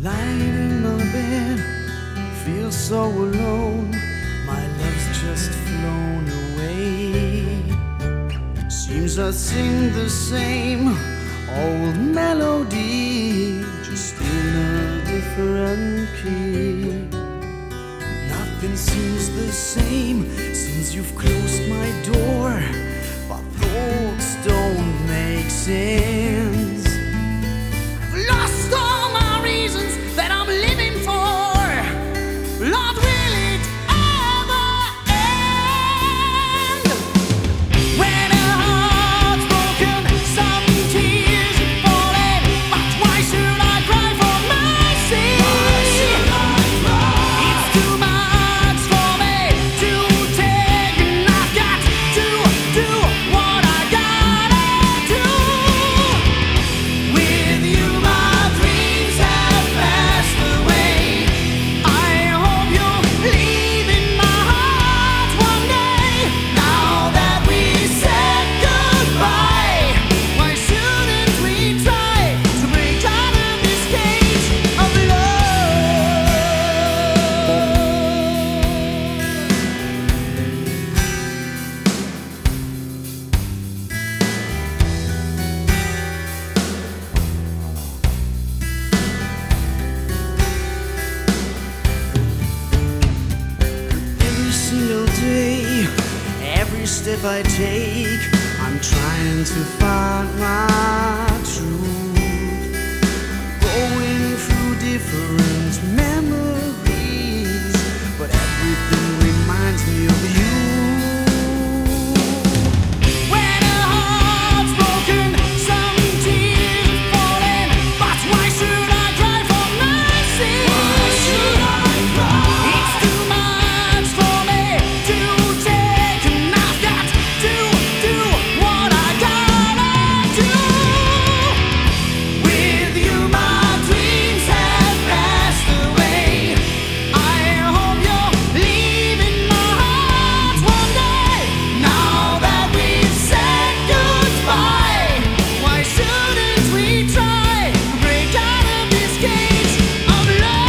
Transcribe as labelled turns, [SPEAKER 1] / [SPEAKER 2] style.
[SPEAKER 1] Lying in my bed, feel so alone. My love's just flown away. Seems I sing the same old melody, just in a different key. Nothing seems the same since you've closed my door, but thoughts don't make sense. I've lost all my reasons that I'm living for. Lord, will it ever end? When a heart's broken, some tears are falling, but why should I cry for mercy? Why should I cry? It's too much for me to take, and I've got to do what I gotta do. With you my dreams have passed away. I hope you'll leave in my heart one day. Now that we said goodbye, why shouldn't we try to break out of this cage of love? Every single day, every step I take, I'm trying to find my truth. Going through different memories, but everything reminds me of you. When a heart's broken, some tears are falling, but why should I cry for mercy? Why should I cry? It's too much for me to take, and I've got to do what I gotta do. With you my dreams have passed away. I hope you'll leave in my heart one day. Now that we've said goodbye, why shouldn't we try to break out of this cage of love?